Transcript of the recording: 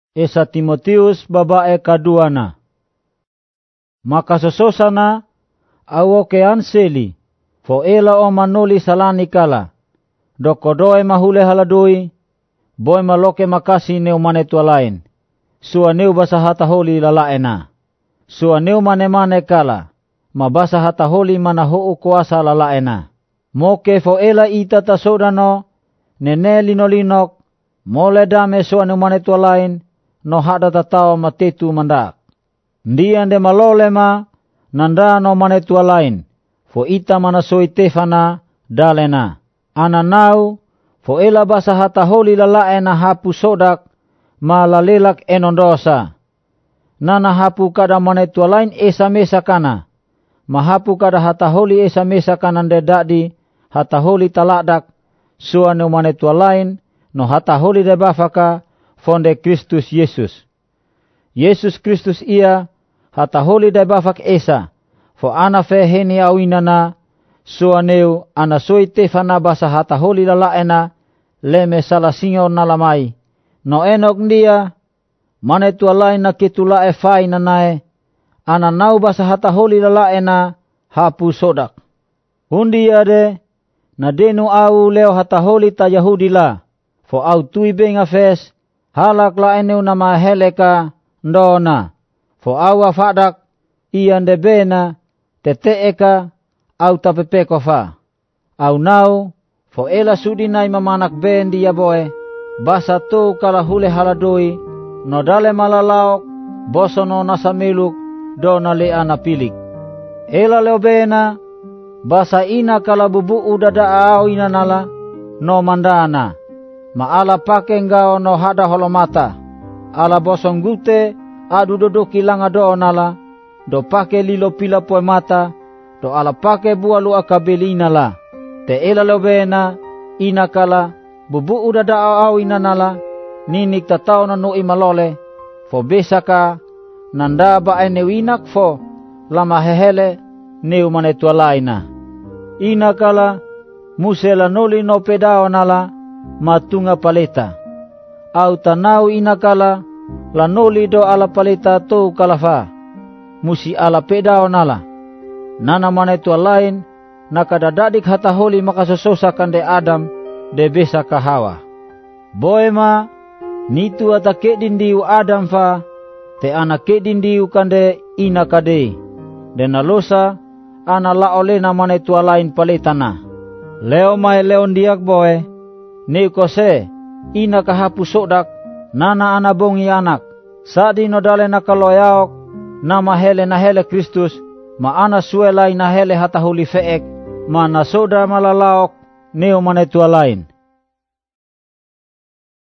Esa Timotius babae kaduana. Maka sososana awoke anseli, fo ela o manuli salani kala. Dokodoe mahule haladui, boy maloke makasi neu manetua lain. Sua neu basa hata holi lalaena. Sua neu mane kala, mabasa hata holi mana huu kuasa lalaena. Moke fo ela ita tasodano, nene linolinok, mole dame sua neu manetua lain, no hada tatao matetu mandak. Ndian de malolema, nanda no manetua lain, fo ita manasoi tefana, dalena. Ananau, fo ela basa hata holi lalaena hapu sodak, ma lalelak enondosa. Nana hapu kada manetua lain esa mesa kana, mahapu kada hata holi esa mesa kanan de dadi, hata holi taladak, sua no manetua lain, no hata holi de bafaka, fonde Kristus Yesus. Yesus Kristus ia, hata holi de bafak esa, fo ana feheni awinana, sua neu ana soi tefana basa hata holi lalaena, leme salah singo nalamai, no enok ndia, manetua lain na kitulae fai nanae, ana nau basa hata holi lalaena, hapu sodak. Hundi ade, na denu au leo hata holi ta Yahudi la, fo au tui benga fes, halak laeneu nama heleka, ndona, fo au afadak, ian de bena, teteeka, au tapepeko fa. Au nau, fo ela sudinai mamanak ben dia boe, basa tu kala hule haladoi, no dale malalaok, bosono nasamiluk, do na lea napilik. Ela leo bena, basa ina kala bubu udada au ina nala, no mandana, maala pake ngao no hada holomata, ala bosong gute, adu dodoki langa do nala, do pake lilo pila poe mata, do ala pake bualu akabeli nala. Te ela leo bena, ina kala, bubu udada au ina nala, ninik tatao na no imalole, fo besaka, nanda ba winak fo, lama hehele, neu manetua laina. Ina kala, musela noli no pedao nala, matunga paleta. Au tanau ina kala, la noli do ala paleta tou kalafa, musi ala pedao nala. Nana manetua lain, nakadadadik hata holi makasososakan de Adam, de besaka Hawa. Boema, nitu ata kedindiu Adam fa, te ana kedindiu kande ina kade, de nalosa, ana la olena manetua lain paletana. Leo mai leon diak boe, ni kose, ina kahapu sodak, nana ana bongi anak, sadi nodale nakaloyaok, nama hele na hele Kristus, ma ana suelai na hele hata huli feek, ma nasoda malalaok, neo manetua lain.